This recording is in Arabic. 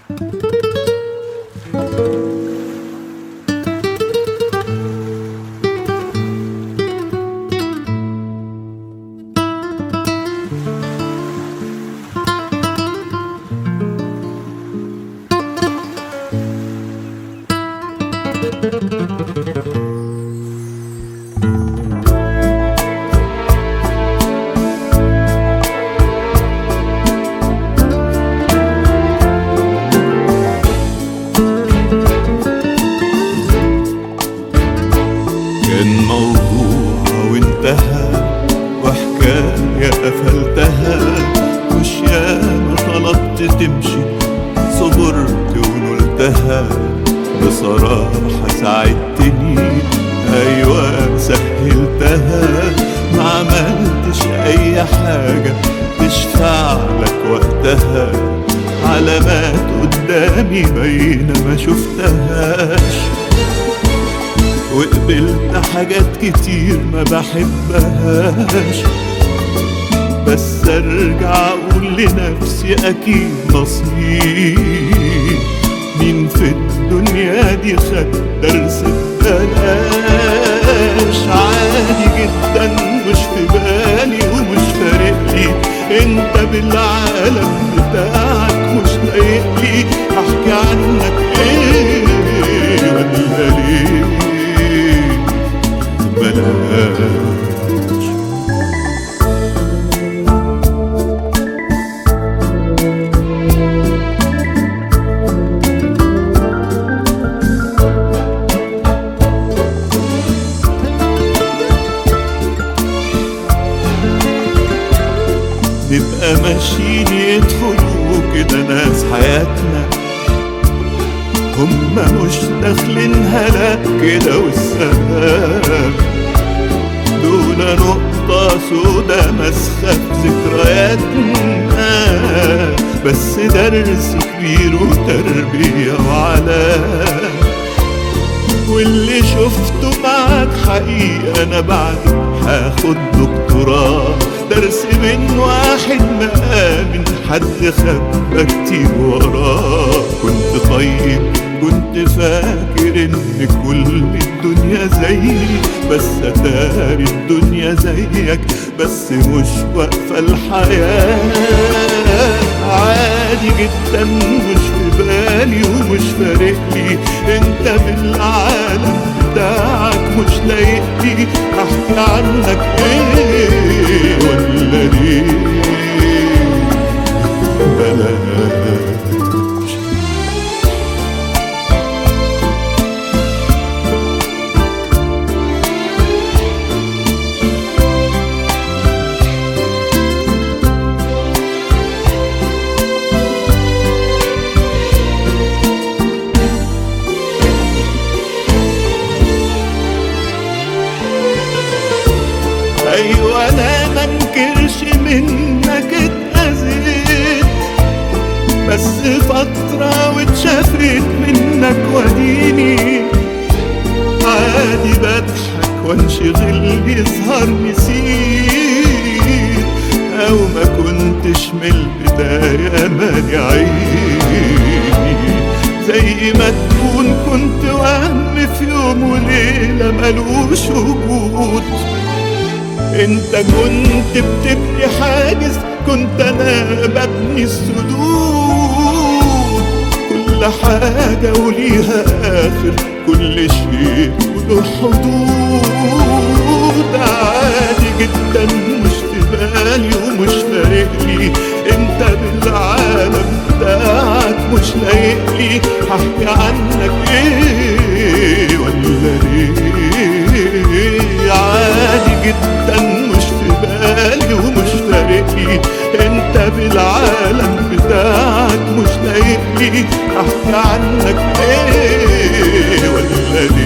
كان موضوع وانتهى وحكاية قفلتها، مش ياما طلبت تمشي صبرت ونلتها. بصراحة ساعدتني أيوة سهلتها، ما عملتش أي حاجة تشفع لك وقتها. علامات قدامي باينة ما شفتهاش، وقبلت حاجات كتير ما بحبهاش. بس ارجع اقول لنفسي اكيد نصيب، مين في الدنيا دي خد درس ببلاش. عادي جدا مش في بالي ومش فارقلي، انت بالعالم بتاعك مش لايقلي. احكي عنك ايه ولا ليه بلاش. نبقى ماشيين يدخلوا كده ناس حياتنا، هما مش داخلينها لا كده والسلام. دول نقطة سودا مسخة في ذكرياتنا، بس درس كبير وتربية وعلام. واللي شفته معاك حقيقة أنا بعد هاخد دكتوراه، درس من واحد ما آمن حد خبى كتير وراه. كنت طيب كنت فاكر ان كل الدنيا زيي، بس اتاري الدنيا زيك بس مش واقفة الحياة. عادي جدا مش في بالي ومش فارقلي، انت بالعالم بتاعك مش لايقلي. احكي عنك ايه ولا ليه بلاش. ايوه انا منكرش منك اتأذيت، بس فترة واتشافت منك وديني. عادي بضحك وانشغل يظهر نسيت، او ما كنتش من البداية مالي عيني. زي ما تكون كنت وهم في يوم وليلة ملوش وجود. انت كنت بتبني حاجز، كنت انا ببني السدود. كل حاجة وليها اخر، كل شيء وله حدود. عادي جدا مش في بالي ومش فارقلي، انت بالعالم بتاعك مش لايقلي. هحكي عنك ايه ولا ليه. عادي جدا مش في بالي ومش فارقلي، انت بالعالم بتاعك مش لايقلي. احكي عنك ايه ولا